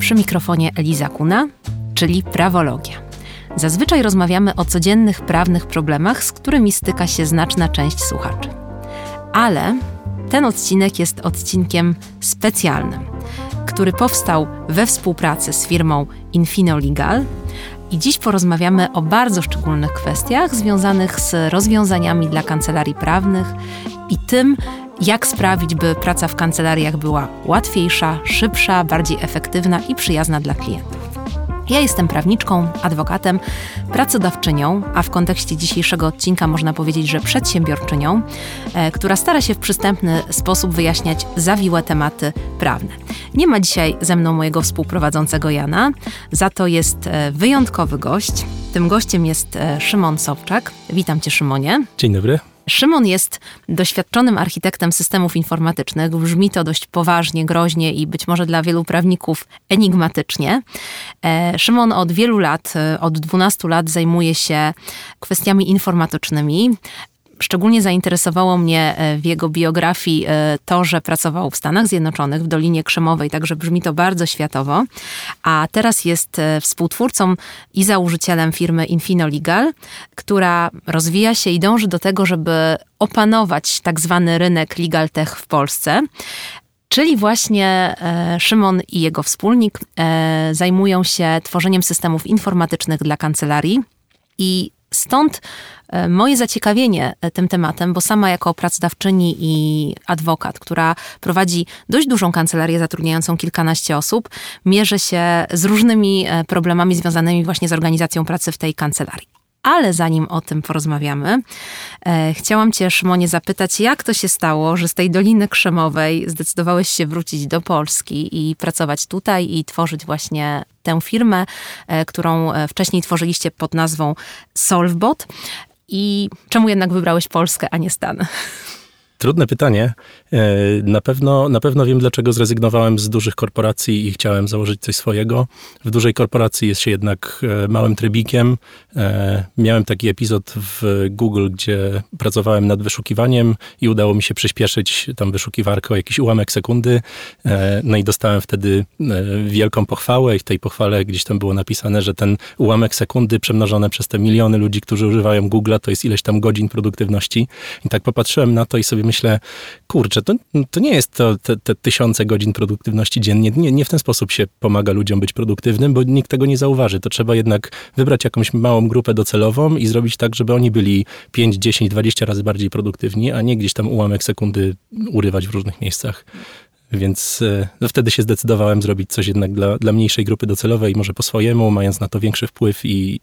Przy mikrofonie Eliza Kuna, czyli Prawologia. Zazwyczaj rozmawiamy o codziennych prawnych problemach, z którymi styka się znaczna część słuchaczy. Ale ten odcinek jest odcinkiem specjalnym, który powstał we współpracy z firmą Infino Legal i dziś porozmawiamy o bardzo szczególnych kwestiach związanych z rozwiązaniami dla kancelarii prawnych i tym, jak sprawić, by praca w kancelariach była łatwiejsza, szybsza, bardziej efektywna i przyjazna dla klientów. Ja jestem prawniczką, adwokatem, pracodawczynią, a w kontekście dzisiejszego odcinka można powiedzieć, że przedsiębiorczynią, która stara się w przystępny sposób wyjaśniać zawiłe tematy prawne. Nie ma dzisiaj ze mną mojego współprowadzącego Jana, za to jest wyjątkowy gość. Tym gościem jest Szymon Sobczak. Witam Cię, Szymonie. Dzień dobry. Szymon jest doświadczonym architektem systemów informatycznych. Brzmi to dość poważnie, groźnie i być może dla wielu prawników enigmatycznie. Szymon od wielu lat, od 12 lat zajmuje się kwestiami informatycznymi. Szczególnie zainteresowało mnie w jego biografii to, że pracował w Stanach Zjednoczonych, w Dolinie Krzemowej, także brzmi to bardzo światowo. A teraz jest współtwórcą i założycielem firmy Infino Legal, która rozwija się i dąży do tego, żeby opanować tak zwany rynek legal tech w Polsce. Czyli właśnie Szymon i jego wspólnik zajmują się tworzeniem systemów informatycznych dla kancelarii i stąd moje zaciekawienie tym tematem, bo sama jako pracodawczyni i adwokat, która prowadzi dość dużą kancelarię zatrudniającą kilkanaście osób, mierzę się z różnymi problemami związanymi właśnie z organizacją pracy w tej kancelarii. Ale zanim o tym porozmawiamy, chciałam Cię, Szymonie, zapytać, jak to się stało, że z tej Doliny Krzemowej zdecydowałeś się wrócić do Polski i pracować tutaj i tworzyć właśnie tę firmę, którą wcześniej tworzyliście pod nazwą Solvebot. I czemu jednak wybrałeś Polskę, a nie Stany? Trudne pytanie. Na pewno wiem, dlaczego zrezygnowałem z dużych korporacji i chciałem założyć coś swojego. W dużej korporacji jest się jednak małym trybikiem. Miałem taki epizod w Google, gdzie pracowałem nad wyszukiwaniem i udało mi się przyspieszyć tam wyszukiwarkę o jakiś ułamek sekundy. No i dostałem wtedy wielką pochwałę i w tej pochwale gdzieś tam było napisane, że ten ułamek sekundy przemnożone przez te miliony ludzi, którzy używają Google'a, to jest ileś tam godzin produktywności. I tak popatrzyłem na to i sobie myślę, kurczę, to nie jest te tysiące godzin produktywności dziennie. Nie w ten sposób się pomaga ludziom być produktywnym, bo nikt tego nie zauważy. To trzeba jednak wybrać jakąś małą grupę docelową i zrobić tak, żeby oni byli 5, 10, 20 razy bardziej produktywni, a nie gdzieś tam ułamek sekundy urywać w różnych miejscach. Więc wtedy się zdecydowałem zrobić coś jednak dla mniejszej grupy docelowej, może po swojemu, mając na to większy wpływ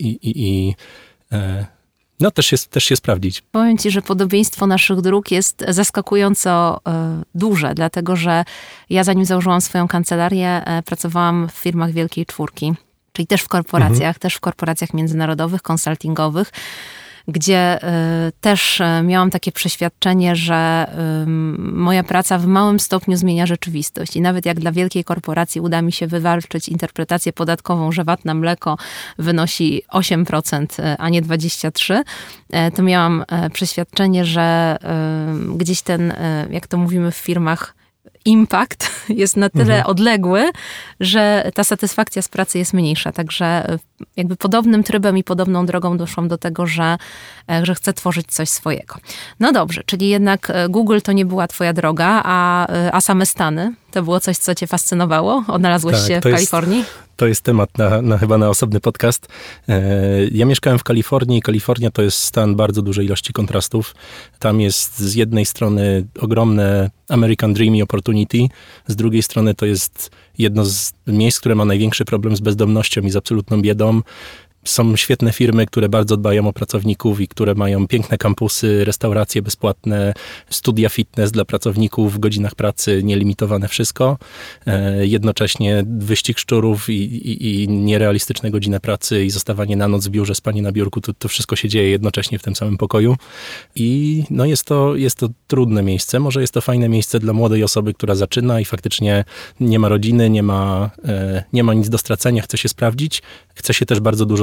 no też się sprawdzić. Powiem Ci, że podobieństwo naszych dróg jest zaskakująco duże, dlatego że ja zanim założyłam swoją kancelarię, pracowałam w firmach Wielkiej Czwórki, czyli też w korporacjach, też w korporacjach międzynarodowych, konsultingowych, gdzie też miałam takie przeświadczenie, że moja praca w małym stopniu zmienia rzeczywistość. I nawet jak dla wielkiej korporacji uda mi się wywalczyć interpretację podatkową, że VAT na mleko wynosi 8%, a nie 23%, to miałam przeświadczenie, że gdzieś ten, jak to mówimy w firmach, impact jest na tyle odległy, że ta satysfakcja z pracy jest mniejsza. Także jakby podobnym trybem i podobną drogą doszłam do tego, że chcę tworzyć coś swojego. No dobrze, czyli jednak Google to nie była twoja droga, a same Stany to było coś, co cię fascynowało? Odnalazłeś się w Kalifornii? To jest temat chyba na osobny podcast. Ja mieszkałem w Kalifornii. Kalifornia to jest stan bardzo dużej ilości kontrastów. Tam jest z jednej strony ogromne American Dream i Opportunity, z drugiej strony to jest jedno z miejsc, które ma największy problem z bezdomnością i z absolutną biedą. Są świetne firmy, które bardzo dbają o pracowników i które mają piękne kampusy, restauracje bezpłatne, studia fitness dla pracowników w godzinach pracy, nielimitowane wszystko. Jednocześnie wyścig szczurów i nierealistyczne godziny pracy i zostawanie na noc w biurze, spanie na biurku, to wszystko się dzieje jednocześnie w tym samym pokoju. I no jest to trudne miejsce. Może jest to fajne miejsce dla młodej osoby, która zaczyna i faktycznie nie ma rodziny, nie ma nic do stracenia, chce się sprawdzić. Chce się też bardzo dużo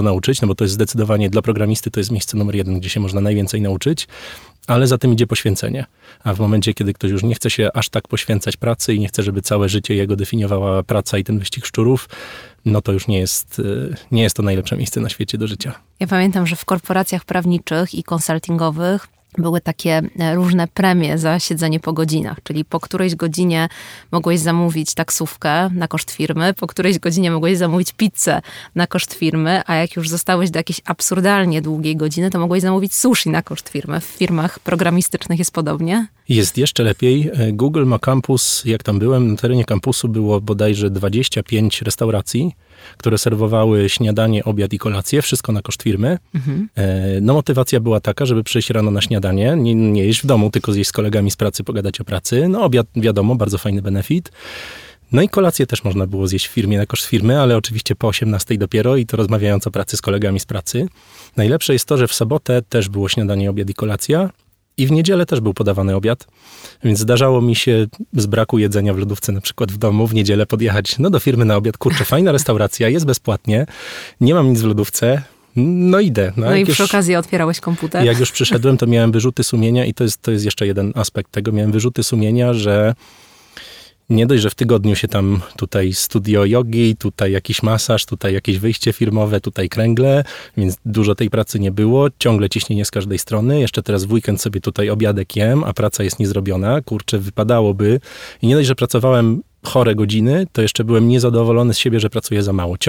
nauczyć, no bo to jest zdecydowanie dla programisty to jest miejsce numer 1, gdzie się można najwięcej nauczyć, ale za tym idzie poświęcenie. A w momencie, kiedy ktoś już nie chce się aż tak poświęcać pracy i nie chce, żeby całe życie jego definiowała praca i ten wyścig szczurów, no to już nie jest to najlepsze miejsce na świecie do życia. Ja pamiętam, że w korporacjach prawniczych i konsultingowych były takie różne premie za siedzenie po godzinach, czyli po którejś godzinie mogłeś zamówić taksówkę na koszt firmy, po którejś godzinie mogłeś zamówić pizzę na koszt firmy, a jak już zostałeś do jakiejś absurdalnie długiej godziny, to mogłeś zamówić sushi na koszt firmy. W firmach programistycznych jest podobnie? Jest jeszcze lepiej. Google ma kampus, jak tam byłem, na terenie kampusu było bodajże 25 restauracji, które serwowały śniadanie, obiad i kolację, wszystko na koszt firmy. No motywacja była taka, żeby przyjść rano na śniadanie, nie jeść w domu, tylko zjeść z kolegami z pracy, pogadać o pracy. No obiad, wiadomo, bardzo fajny benefit. No i kolację też można było zjeść w firmie na koszt firmy, ale oczywiście po 18 dopiero i to rozmawiając o pracy z kolegami z pracy. Najlepsze jest to, że w sobotę też było śniadanie, obiad i kolacja. I w niedzielę też był podawany obiad, więc zdarzało mi się z braku jedzenia w lodówce, na przykład w domu, w niedzielę podjechać do firmy na obiad. Kurczę, fajna restauracja, jest bezpłatnie, nie mam nic w lodówce, no idę. No i przy okazji otwierałeś komputer. Jak już przyszedłem, to miałem wyrzuty sumienia i to jest jeszcze jeden aspekt tego. Miałem wyrzuty sumienia, że nie dość, że w tygodniu się tam tutaj studio jogi, tutaj jakiś masaż, tutaj jakieś wyjście firmowe, tutaj kręgle, więc dużo tej pracy nie było. Ciągle ciśnienie z każdej strony. Jeszcze teraz w weekend sobie tutaj obiadek jem, a praca jest niezrobiona. Kurczę, wypadałoby. I nie dość, że pracowałem chore godziny, to jeszcze byłem niezadowolony z siebie, że pracuję za mało.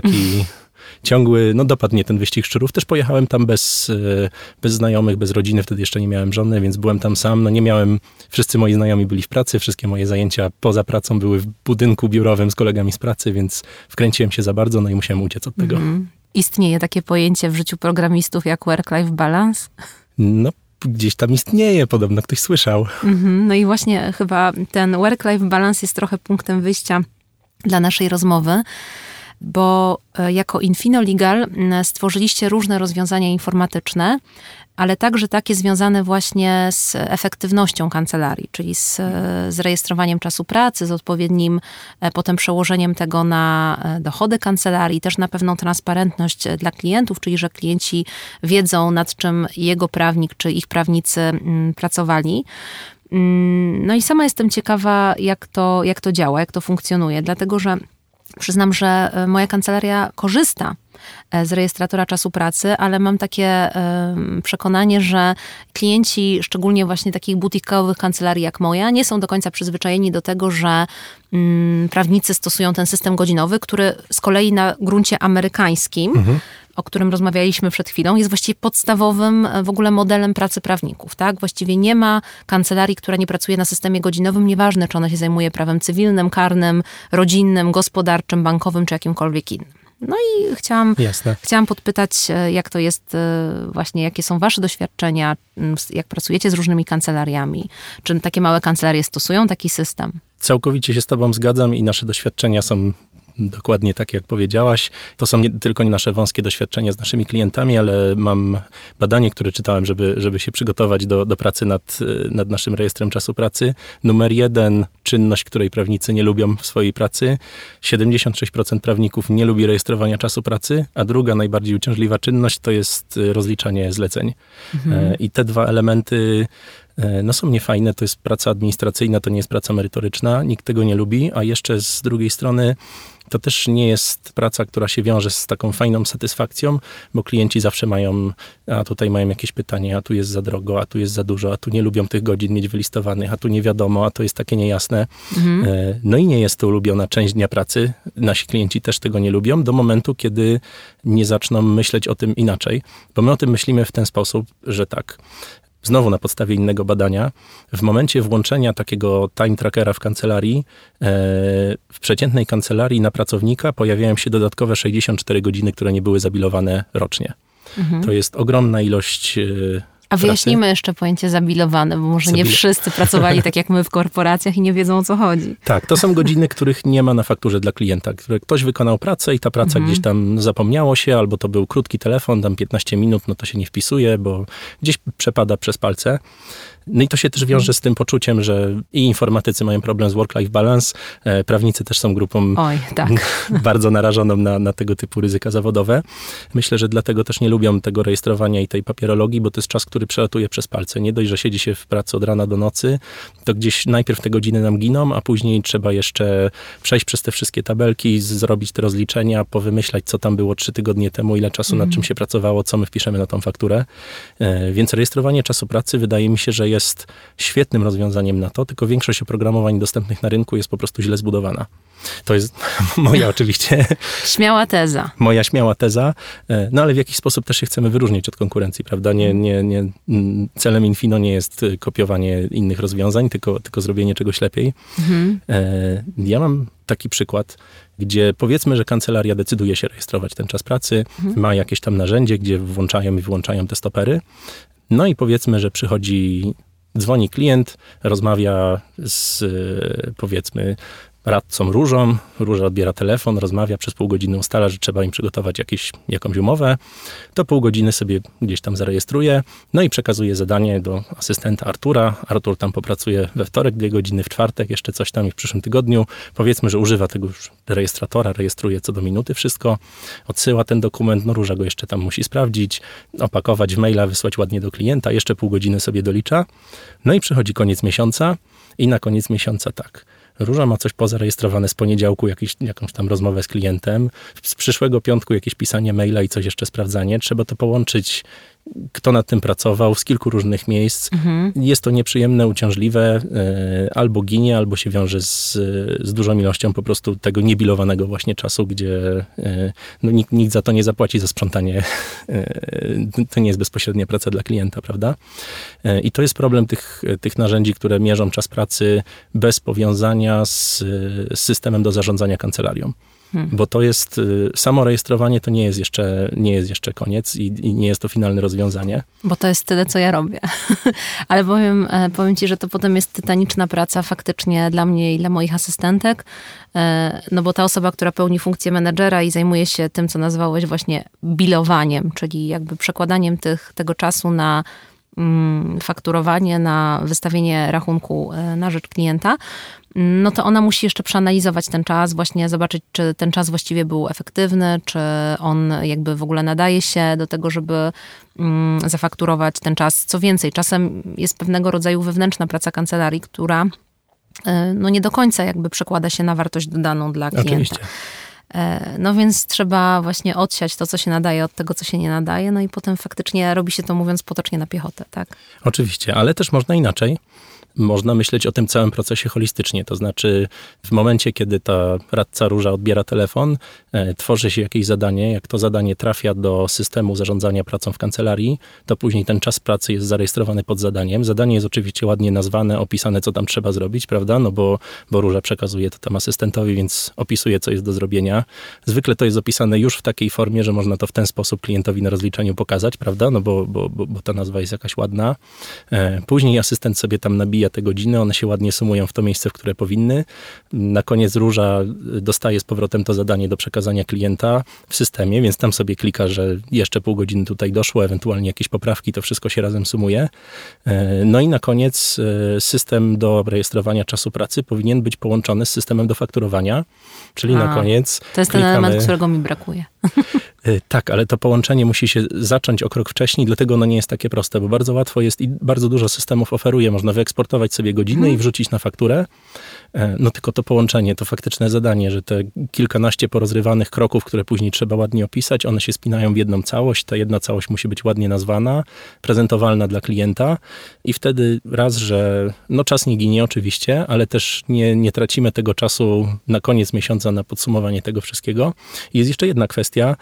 Ciągły, no dopadł mnie ten wyścig szczurów. Też pojechałem tam bez znajomych, bez rodziny, wtedy jeszcze nie miałem żony, więc byłem tam sam. No nie miałem, wszyscy moi znajomi byli w pracy, wszystkie moje zajęcia poza pracą były w budynku biurowym z kolegami z pracy, więc wkręciłem się za bardzo, no i musiałem uciec od tego. Istnieje takie pojęcie w życiu programistów jak work-life balance? No, gdzieś tam istnieje, podobno ktoś słyszał. No i właśnie chyba ten work-life balance jest trochę punktem wyjścia dla naszej rozmowy, bo jako Infino Legal stworzyliście różne rozwiązania informatyczne, ale także takie związane właśnie z efektywnością kancelarii, czyli z rejestrowaniem czasu pracy, z odpowiednim potem przełożeniem tego na dochody kancelarii, też na pewną transparentność dla klientów, czyli że klienci wiedzą, nad czym jego prawnik czy ich prawnicy pracowali. No i sama jestem ciekawa, jak to działa, jak to funkcjonuje, dlatego że przyznam, że moja kancelaria korzysta z rejestratora czasu pracy, ale mam takie przekonanie, że klienci, szczególnie właśnie takich butikowych kancelarii jak moja, nie są do końca przyzwyczajeni do tego, że prawnicy stosują ten system godzinowy, który z kolei na gruncie amerykańskim, o którym rozmawialiśmy przed chwilą, jest właściwie podstawowym w ogóle modelem pracy prawników. Tak? Właściwie nie ma kancelarii, która nie pracuje na systemie godzinowym, nieważne czy ona się zajmuje prawem cywilnym, karnym, rodzinnym, gospodarczym, bankowym czy jakimkolwiek innym. No i chciałam podpytać, jak to jest właśnie, jakie są wasze doświadczenia, jak pracujecie z różnymi kancelariami? Czy takie małe kancelarie stosują taki system? Całkowicie się z tobą zgadzam i nasze doświadczenia są dokładnie tak, jak powiedziałaś. To są nie tylko nasze wąskie doświadczenia z naszymi klientami, ale mam badanie, które czytałem, żeby się przygotować do pracy nad naszym rejestrem czasu pracy. Numer 1, czynność, której prawnicy nie lubią w swojej pracy. 76% prawników nie lubi rejestrowania czasu pracy, a druga, najbardziej uciążliwa czynność to jest rozliczanie zleceń. I te dwa elementy no są niefajne, to jest praca administracyjna, to nie jest praca merytoryczna, nikt tego nie lubi, a jeszcze z drugiej strony to też nie jest praca, która się wiąże z taką fajną satysfakcją, bo klienci zawsze mają, a tutaj mają jakieś pytanie, a tu jest za drogo, a tu jest za dużo, a tu nie lubią tych godzin mieć wylistowanych, a tu nie wiadomo, a to jest takie niejasne. No i nie jest to ulubiona część dnia pracy. Nasi klienci też tego nie lubią do momentu, kiedy nie zaczną myśleć o tym inaczej, bo my o tym myślimy w ten sposób, że tak, znowu na podstawie innego badania, w momencie włączenia takiego time trackera w kancelarii, w przeciętnej kancelarii na pracownika pojawiają się dodatkowe 64 godziny, które nie były zabilowane rocznie. To jest ogromna ilość A wyjaśnijmy jeszcze pojęcie zabilowane, bo może nie wszyscy pracowali tak jak my w korporacjach i nie wiedzą, o co chodzi. Tak, to są godziny, których nie ma na fakturze dla klienta, które ktoś wykonał pracę i ta praca gdzieś tam zapomniało się, albo to był krótki telefon, tam 15 minut, no to się nie wpisuje, bo gdzieś przepada przez palce. No i to się też wiąże z tym poczuciem, że i informatycy mają problem z work-life balance, prawnicy też są grupą bardzo narażoną na tego typu ryzyka zawodowe. Myślę, że dlatego też nie lubią tego rejestrowania i tej papierologii, bo to jest czas, który przelatuje przez palce. Nie dość, że siedzi się w pracy od rana do nocy, to gdzieś najpierw te godziny nam giną, a później trzeba jeszcze przejść przez te wszystkie tabelki, zrobić te rozliczenia, powymyślać, co tam było 3 tygodnie temu, ile czasu nad czym się pracowało, co my wpiszemy na tą fakturę. Więc rejestrowanie czasu pracy wydaje mi się, że jest świetnym rozwiązaniem na to, tylko większość oprogramowań dostępnych na rynku jest po prostu źle zbudowana. To jest moja oczywiście... Śmiała teza. Moja śmiała teza, no ale w jakiś sposób też się chcemy wyróżnić od konkurencji, prawda? Celem Infino nie jest kopiowanie innych rozwiązań, tylko zrobienie czegoś lepiej. Ja mam taki przykład, gdzie powiedzmy, że kancelaria decyduje się rejestrować ten czas pracy, ma jakieś tam narzędzie, gdzie włączają i wyłączają te stopery. No i powiedzmy, że dzwoni klient, rozmawia z, powiedzmy, radcą Różą. Róża odbiera telefon, rozmawia, przez pół godziny ustala, że trzeba im przygotować jakąś umowę. To pół godziny sobie gdzieś tam zarejestruje, no i przekazuje zadanie do asystenta Artura. Artur tam popracuje we wtorek 2 godziny, w czwartek jeszcze coś tam i w przyszłym tygodniu. Powiedzmy, że używa tego już rejestratora, rejestruje co do minuty wszystko, odsyła ten dokument, no Róża go jeszcze tam musi sprawdzić, opakować w maila, wysłać ładnie do klienta, jeszcze pół godziny sobie dolicza. No i przychodzi koniec miesiąca i na koniec miesiąca tak. Róża ma coś pozarejestrowane z poniedziałku, jakąś tam rozmowę z klientem, z przyszłego piątku jakieś pisanie maila i coś jeszcze sprawdzanie. Trzeba to połączyć, kto nad tym pracował, z kilku różnych miejsc. Jest to nieprzyjemne, uciążliwe, albo ginie, albo się wiąże z dużą ilością po prostu tego niebilowanego właśnie czasu, gdzie no, nikt za to nie zapłaci, za sprzątanie. To nie jest bezpośrednia praca dla klienta, prawda? I to jest problem tych narzędzi, które mierzą czas pracy bez powiązania z systemem do zarządzania kancelarią. Bo to jest, samo rejestrowanie to nie jest jeszcze koniec i nie jest to finalne rozwiązanie. Bo to jest tyle, co ja robię. Ale powiem ci, że to potem jest tytaniczna praca faktycznie dla mnie i dla moich asystentek, no bo ta osoba, która pełni funkcję menedżera i zajmuje się tym, co nazwałeś właśnie bilowaniem, czyli jakby przekładaniem tego czasu na fakturowanie, na wystawienie rachunku na rzecz klienta, no to ona musi jeszcze przeanalizować ten czas, właśnie zobaczyć, czy ten czas właściwie był efektywny, czy on jakby w ogóle nadaje się do tego, żeby zafakturować ten czas. Co więcej, czasem jest pewnego rodzaju wewnętrzna praca kancelarii, która no nie do końca jakby przekłada się na wartość dodaną dla klienta. Oczywiście. No więc trzeba właśnie odsiać to, co się nadaje od tego, co się nie nadaje, no i potem faktycznie robi się to, mówiąc potocznie, na piechotę, tak? Oczywiście, ale też można inaczej. Można myśleć o tym całym procesie holistycznie, to znaczy w momencie, kiedy ta radca Róża odbiera telefon, tworzy się jakieś zadanie, jak to zadanie trafia do systemu zarządzania pracą w kancelarii, to później ten czas pracy jest zarejestrowany pod zadaniem. Zadanie jest oczywiście ładnie nazwane, opisane, co tam trzeba zrobić, prawda? No bo Róża przekazuje to tam asystentowi, więc opisuje, co jest do zrobienia. Zwykle to jest opisane już w takiej formie, że można to w ten sposób klientowi na rozliczeniu pokazać, prawda? No bo ta nazwa jest jakaś ładna. Później asystent sobie tam nabija te godziny, one się ładnie sumują w to miejsce, w które powinny. Na koniec Róża dostaje z powrotem to zadanie do przekazania klienta w systemie, więc tam sobie klika, że jeszcze pół godziny tutaj doszło, ewentualnie jakieś poprawki, to wszystko się razem sumuje. No i na koniec system do rejestrowania czasu pracy powinien być połączony z systemem do fakturowania, czyli na koniec to jest ten element, którego mi brakuje. Tak, ale to połączenie musi się zacząć o krok wcześniej, dlatego ono nie jest takie proste, bo bardzo łatwo jest i bardzo dużo systemów oferuje. Można wyeksportować sobie godziny i wrzucić na fakturę. No tylko to połączenie, to faktyczne zadanie, że te kilkanaście porozrywanych kroków, które później trzeba ładnie opisać, one się spinają w jedną całość. Ta jedna całość musi być ładnie nazwana, prezentowalna dla klienta i wtedy raz, że no czas nie ginie oczywiście, ale też nie tracimy tego czasu na koniec miesiąca na podsumowanie tego wszystkiego. I jest jeszcze jedna kwestia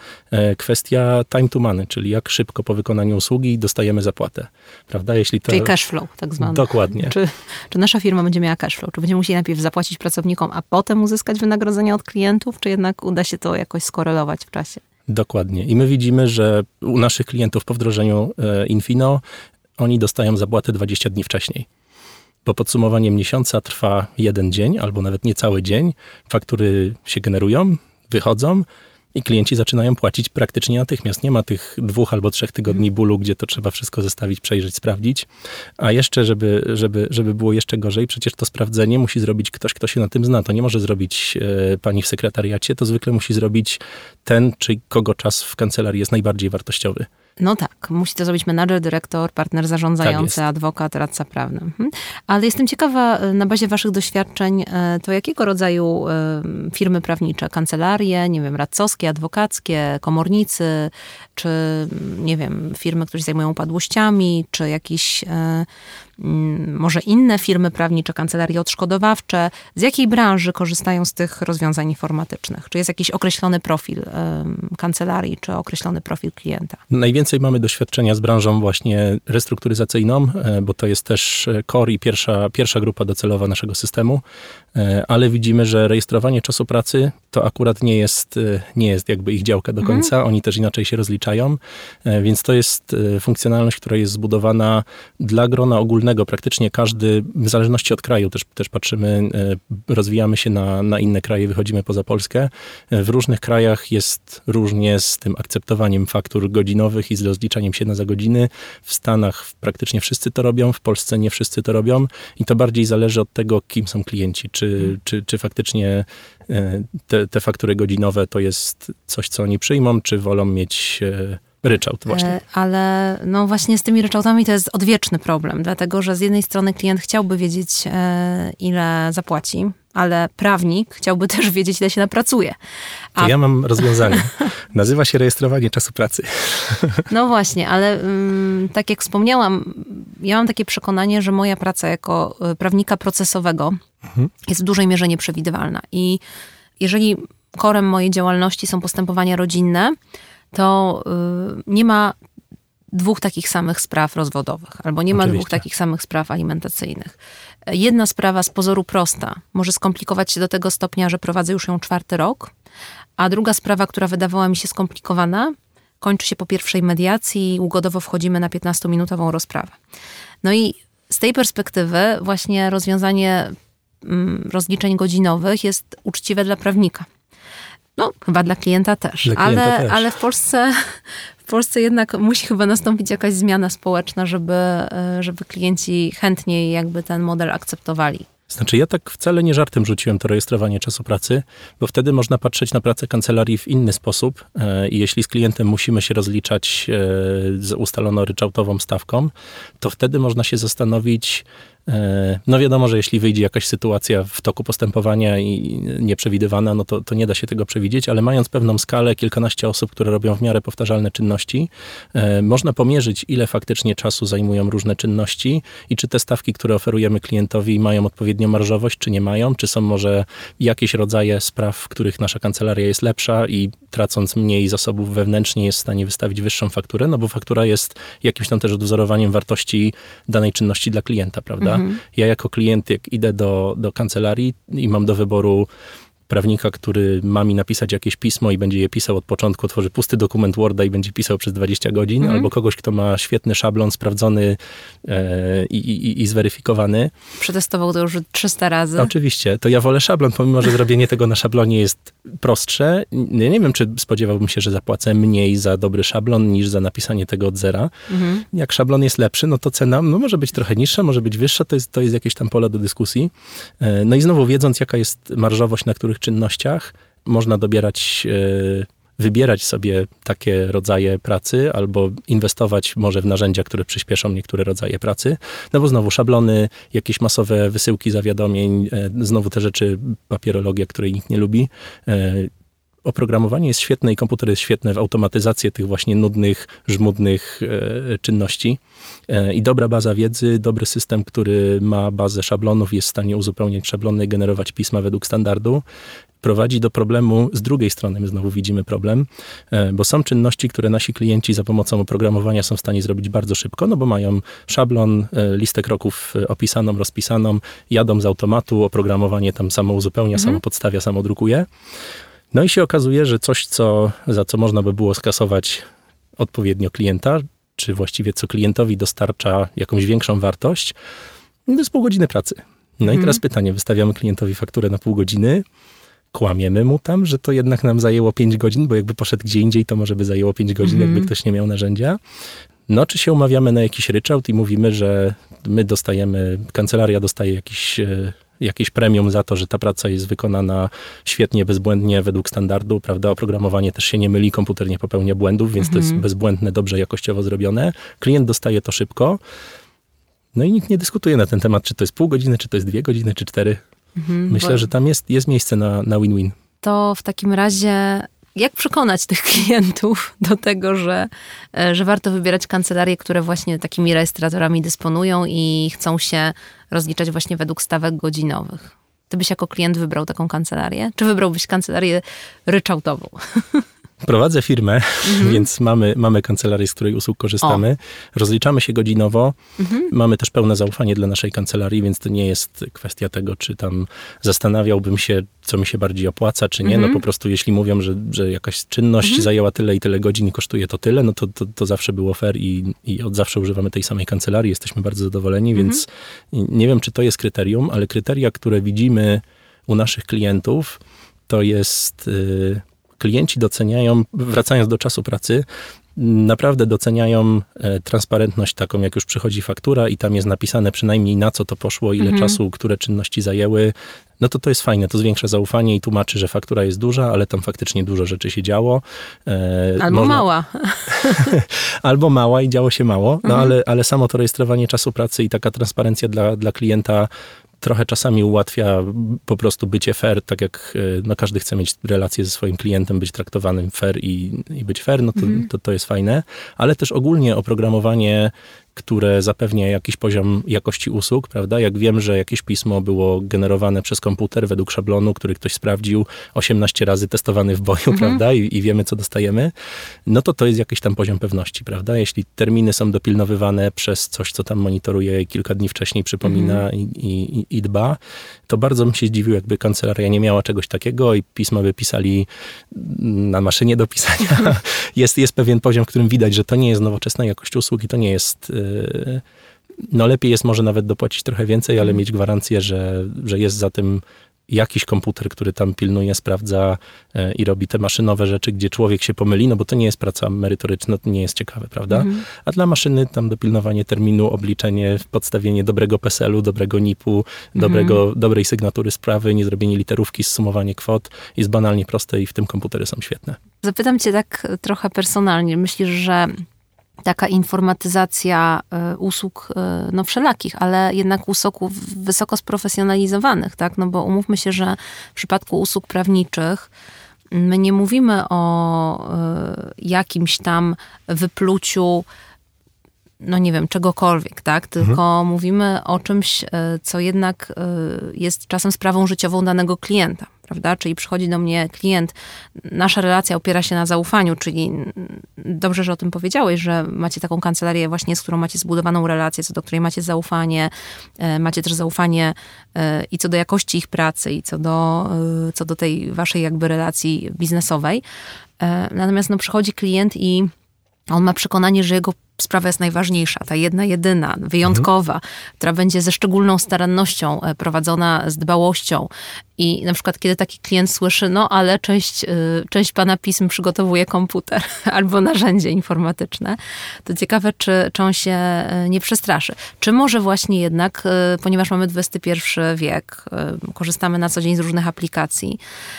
time to money, czyli jak szybko po wykonaniu usługi dostajemy zapłatę, prawda? Czyli cash flow tak zwany. Dokładnie. Czy nasza firma będzie miała cash flow? Czy będziemy musieli najpierw zapłacić pracownikom, a potem uzyskać wynagrodzenia od klientów? Czy jednak uda się to jakoś skorelować w czasie? Dokładnie. I my widzimy, że u naszych klientów po wdrożeniu Infino oni dostają zapłatę 20 dni wcześniej. Bo podsumowanie miesiąca trwa 1 dzień, albo nawet niecały dzień. Faktury się generują, wychodzą. i klienci zaczynają płacić praktycznie natychmiast. Nie ma tych 2 albo 3 tygodni bólu, gdzie to trzeba wszystko zestawić, przejrzeć, sprawdzić. A jeszcze, żeby było jeszcze gorzej, przecież to sprawdzenie musi zrobić ktoś, kto się na tym zna. To nie może zrobić pani w sekretariacie, to zwykle musi zrobić ten, czy kogo czas w kancelarii jest najbardziej wartościowy. No tak, musi to zrobić menadżer, dyrektor, partner zarządzający, tak adwokat, radca prawny. Ale jestem ciekawa, na bazie waszych doświadczeń, to jakiego rodzaju firmy prawnicze, kancelarie, nie wiem, radcowskie, adwokackie, komornicy, czy nie wiem, firmy, które się zajmują upadłościami, czy jakieś może inne firmy prawnicze, kancelarie odszkodowawcze, z jakiej branży korzystają z tych rozwiązań informatycznych? Czy jest jakiś określony profil kancelarii, czy określony profil klienta? Najwięcej mamy doświadczenia z branżą właśnie restrukturyzacyjną, bo to jest też core i pierwsza grupa docelowa naszego systemu, ale widzimy, że rejestrowanie czasu pracy to akurat nie jest jakby ich działka do końca. Oni też inaczej się rozliczają, więc to jest funkcjonalność, która jest zbudowana dla grona ogólnego. Praktycznie każdy, w zależności od kraju, też patrzymy, rozwijamy się na inne kraje, wychodzimy poza Polskę. W różnych krajach jest różnie z tym akceptowaniem faktur godzinowych i z rozliczaniem się za godziny. W Stanach praktycznie wszyscy to robią, w Polsce nie wszyscy to robią i to bardziej zależy od tego, kim są klienci. Czy faktycznie te faktury godzinowe to jest coś, co oni przyjmą, czy wolą mieć ryczałt właśnie. Ale no właśnie z tymi ryczałtami to jest odwieczny problem, dlatego że z jednej strony klient chciałby wiedzieć, ile zapłaci, ale prawnik chciałby też wiedzieć, ile się napracuje. To ja mam rozwiązanie. Nazywa się rejestrowanie czasu pracy. No właśnie, ale tak jak wspomniałam, ja mam takie przekonanie, że moja praca jako prawnika procesowego jest w dużej mierze nieprzewidywalna. I jeżeli korem mojej działalności są postępowania rodzinne, to nie ma 2 takich samych spraw rozwodowych, albo nie ma Oczywiście. 2 takich samych spraw alimentacyjnych. Jedna sprawa z pozoru prosta może skomplikować się do tego stopnia, że prowadzę już ją 4. rok, a druga sprawa, która wydawała mi się skomplikowana, kończy się po pierwszej mediacji i ugodowo wchodzimy na 15-minutową rozprawę. No i z tej perspektywy właśnie rozwiązanie rozliczeń godzinowych jest uczciwe dla prawnika. No, chyba dla klienta też. Ale w Polsce jednak musi chyba nastąpić jakaś zmiana społeczna, żeby klienci chętniej jakby ten model akceptowali. Znaczy ja tak wcale nie żartem rzuciłem to rejestrowanie czasu pracy, bo wtedy można patrzeć na pracę kancelarii w inny sposób i jeśli z klientem musimy się rozliczać z ustaloną ryczałtową stawką, to wtedy można się zastanowić, no wiadomo, że jeśli wyjdzie jakaś sytuacja w toku postępowania i nieprzewidywana, no to nie da się tego przewidzieć, ale mając pewną skalę, kilkanaście osób, które robią w miarę powtarzalne czynności, można pomierzyć, ile faktycznie czasu zajmują różne czynności i czy te stawki, które oferujemy klientowi, mają odpowiednią marżowość, czy nie mają, czy są może jakieś rodzaje spraw, w których nasza kancelaria jest lepsza i tracąc mniej zasobów wewnętrznie jest w stanie wystawić wyższą fakturę, no bo faktura jest jakimś tam też odwzorowaniem wartości danej czynności dla klienta, prawda? Ja jako klient, jak idę do kancelarii i mam do wyboru prawnika, który ma mi napisać jakieś pismo i będzie je pisał od początku, otworzy pusty dokument Worda i będzie pisał przez 20 godzin, albo kogoś, kto ma świetny szablon, sprawdzony i zweryfikowany. Przetestował to już 300 razy. Oczywiście, to ja wolę szablon, pomimo że zrobienie tego na szablonie jest prostsze. Nie wiem, czy spodziewałbym się, że zapłacę mniej za dobry szablon, niż za napisanie tego od zera. Jak szablon jest lepszy, no to cena może być trochę niższa, może być wyższa, to jest jakieś tam pole do dyskusji. No i znowu wiedząc, jaka jest marżowość na których czynnościach, można wybierać sobie takie rodzaje pracy albo inwestować może w narzędzia, które przyspieszą niektóre rodzaje pracy. No bo znowu szablony, jakieś masowe wysyłki zawiadomień, znowu te rzeczy, papierologia, której nikt nie lubi. Oprogramowanie jest świetne i komputer jest świetny w automatyzację tych właśnie nudnych, żmudnych czynności. I dobra baza wiedzy, dobry system, który ma bazę szablonów, jest w stanie uzupełniać szablony, generować pisma według standardu, prowadzi do problemu, z drugiej strony my znowu widzimy problem, bo są czynności, które nasi klienci za pomocą oprogramowania są w stanie zrobić bardzo szybko, no bo mają szablon, listę kroków opisaną, rozpisaną, jadą z automatu, oprogramowanie tam samo uzupełnia, samo podstawia, samo drukuje. No i się okazuje, że coś, za co można by było skasować odpowiednio klienta, czy właściwie co klientowi dostarcza jakąś większą wartość, to jest pół godziny pracy. No i teraz pytanie, wystawiamy klientowi fakturę na pół godziny, kłamiemy mu tam, że to jednak nam zajęło 5 godzin, bo jakby poszedł gdzie indziej, to może by zajęło 5 godzin, jakby ktoś nie miał narzędzia. No, czy się umawiamy na jakiś ryczałt i mówimy, że my dostajemy, kancelaria dostaje jakieś premium za to, że ta praca jest wykonana świetnie, bezbłędnie, według standardu, prawda? Oprogramowanie też się nie myli, komputer nie popełnia błędów, więc to jest bezbłędne, dobrze jakościowo zrobione. Klient dostaje to szybko. No i nikt nie dyskutuje na ten temat, czy to jest pół godziny, czy to jest 2 godziny, czy 4. Myślę, że tam jest miejsce na win-win. To w takim razie jak przekonać tych klientów do tego, że warto wybierać kancelarie, które właśnie takimi rejestratorami dysponują i chcą się rozliczać właśnie według stawek godzinowych? Ty byś jako klient wybrał taką kancelarię? Czy wybrałbyś kancelarię ryczałtową? Prowadzę firmę, więc mamy kancelarię, z której usług korzystamy. Rozliczamy się godzinowo. Mamy też pełne zaufanie dla naszej kancelarii, więc to nie jest kwestia tego, czy tam zastanawiałbym się, co mi się bardziej opłaca, czy nie. No po prostu jeśli mówią, że jakaś czynność zajęła tyle i tyle godzin i kosztuje to tyle, no to zawsze było fair i od zawsze używamy tej samej kancelarii. Jesteśmy bardzo zadowoleni, więc nie wiem, czy to jest kryterium, ale kryteria, które widzimy u naszych klientów, to jest... Klienci doceniają, wracając do czasu pracy, naprawdę doceniają transparentność taką, jak już przychodzi faktura i tam jest napisane przynajmniej na co to poszło, ile czasu, które czynności zajęły. No to jest fajne, to zwiększa zaufanie i tłumaczy, że faktura jest duża, ale tam faktycznie dużo rzeczy się działo. Albo mała. Albo mała i działo się mało, no ale samo to rejestrowanie czasu pracy i taka transparencja dla klienta trochę czasami ułatwia po prostu bycie fair, tak jak no, każdy chce mieć relację ze swoim klientem, być traktowanym fair i być fair, no to jest fajne, ale też ogólnie oprogramowanie, które zapewnia jakiś poziom jakości usług, prawda? Jak wiem, że jakieś pismo było generowane przez komputer według szablonu, który ktoś sprawdził 18 razy testowany w boju, prawda? I wiemy, co dostajemy, no to jest jakiś tam poziom pewności, prawda? Jeśli terminy są dopilnowywane przez coś, co tam monitoruje i kilka dni wcześniej przypomina i dba, to bardzo bym się zdziwił, jakby kancelaria nie miała czegoś takiego i pisma by pisali na maszynie do pisania. Jest pewien poziom, w którym widać, że to nie jest nowoczesna jakość usług i to nie jest... No lepiej jest może nawet dopłacić trochę więcej, ale mieć gwarancję, że jest za tym jakiś komputer, który tam pilnuje, sprawdza i robi te maszynowe rzeczy, gdzie człowiek się pomyli, no bo to nie jest praca merytoryczna, to nie jest ciekawe, prawda? A dla maszyny tam dopilnowanie terminu, obliczenie, podstawienie dobrego PESEL-u, dobrego NIP-u, dobrej sygnatury sprawy, nie zrobienie literówki, zsumowanie kwot jest banalnie proste i w tym komputery są świetne. Zapytam cię tak trochę personalnie. Myślisz, że taka informatyzacja usług, no wszelakich, ale jednak usług wysoko sprofesjonalizowanych, tak? No bo umówmy się, że w przypadku usług prawniczych my nie mówimy o jakimś tam wypluciu, no nie wiem, czegokolwiek, tak? Tylko mówimy o czymś, co jednak jest czasem sprawą życiową danego klienta, prawda? Czyli przychodzi do mnie klient, nasza relacja opiera się na zaufaniu, czyli dobrze, że o tym powiedziałeś, że macie taką kancelarię właśnie, z którą macie zbudowaną relację, co do której macie zaufanie, macie też zaufanie i co do jakości ich pracy, i co do tej waszej jakby relacji biznesowej. Natomiast no, przychodzi klient i on ma przekonanie, że jego sprawa jest najważniejsza, ta jedna, jedyna, wyjątkowa, która będzie ze szczególną starannością prowadzona, z dbałością. I na przykład, kiedy taki klient słyszy, no ale część pana pism przygotowuje komputer albo narzędzie informatyczne, to ciekawe, czy on się nie przestraszy. Czy może właśnie jednak, ponieważ mamy XXI wiek, korzystamy na co dzień z różnych aplikacji,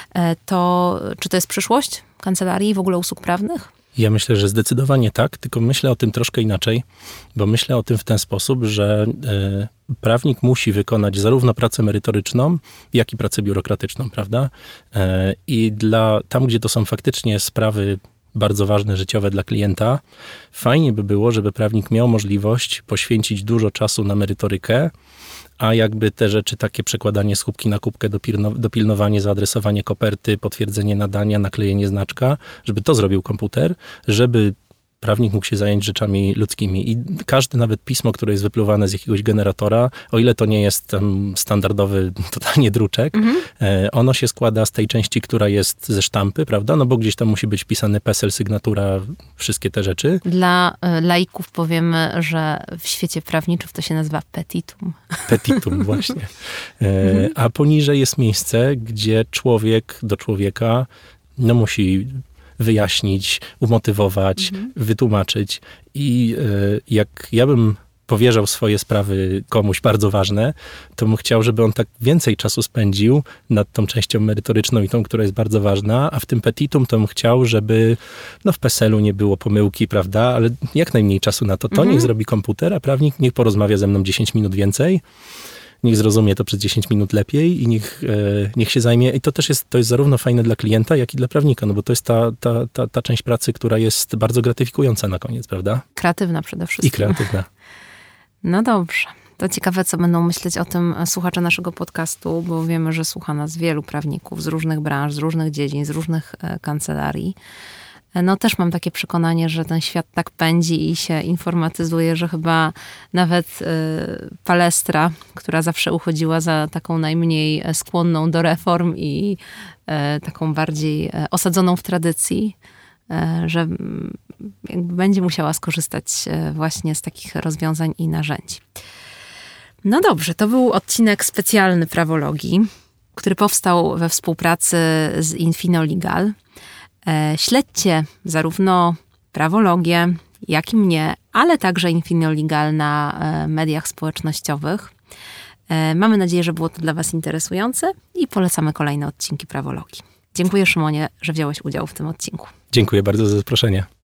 czy to jest przyszłość kancelarii i w ogóle usług prawnych? Ja myślę, że zdecydowanie tak, tylko myślę o tym troszkę inaczej, bo myślę o tym w ten sposób, że prawnik musi wykonać zarówno pracę merytoryczną, jak i pracę biurokratyczną, prawda? I tam, gdzie to są faktycznie sprawy bardzo ważne, życiowe dla klienta, fajnie by było, żeby prawnik miał możliwość poświęcić dużo czasu na merytorykę, a jakby te rzeczy, takie przekładanie z kubki na kubkę, dopilnowanie, zaadresowanie koperty, potwierdzenie nadania, naklejenie znaczka, żeby to zrobił komputer, żeby prawnik mógł się zająć rzeczami ludzkimi. I każde nawet pismo, które jest wypluwane z jakiegoś generatora, o ile to nie jest tam standardowy totalnie druczek, ono się składa z tej części, która jest ze sztampy, prawda? No bo gdzieś tam musi być wpisany PESEL, sygnatura, wszystkie te rzeczy. Dla laików powiemy, że w świecie prawniczym to się nazywa petitum. Petitum, właśnie. A poniżej jest miejsce, gdzie człowiek do człowieka musi wyjaśnić, umotywować, wytłumaczyć. I jak ja bym powierzał swoje sprawy komuś bardzo ważne, to bym chciał, żeby on tak więcej czasu spędził nad tą częścią merytoryczną i tą, która jest bardzo ważna, a w tym petitum to bym chciał, żeby w PESEL-u nie było pomyłki, prawda, ale jak najmniej czasu na to. To niech zrobi komputer, a prawnik niech porozmawia ze mną 10 minut więcej, niech zrozumie to przez 10 minut lepiej i niech się zajmie. I to jest zarówno fajne dla klienta, jak i dla prawnika, bo to jest ta część pracy, która jest bardzo gratyfikująca na koniec, prawda? Kreatywna przede wszystkim. I kreatywna. No dobrze. To ciekawe, co będą myśleć o tym słuchacze naszego podcastu, bo wiemy, że słucha nas wielu prawników z różnych branż, z różnych dziedzin, z różnych kancelarii. Też mam takie przekonanie, że ten świat tak pędzi i się informatyzuje, że chyba nawet Palestra, która zawsze uchodziła za taką najmniej skłonną do reform i taką bardziej osadzoną w tradycji, że jakby będzie musiała skorzystać właśnie z takich rozwiązań i narzędzi. No dobrze, to był odcinek specjalny prawologii, który powstał we współpracy z Infino Legal. Śledźcie zarówno prawologię, jak i mnie, ale także Infino Legal na mediach społecznościowych. Mamy nadzieję, że było to dla was interesujące i polecamy kolejne odcinki prawologii. Dziękuję, Szymonie, że wziąłeś udział w tym odcinku. Dziękuję bardzo za zaproszenie.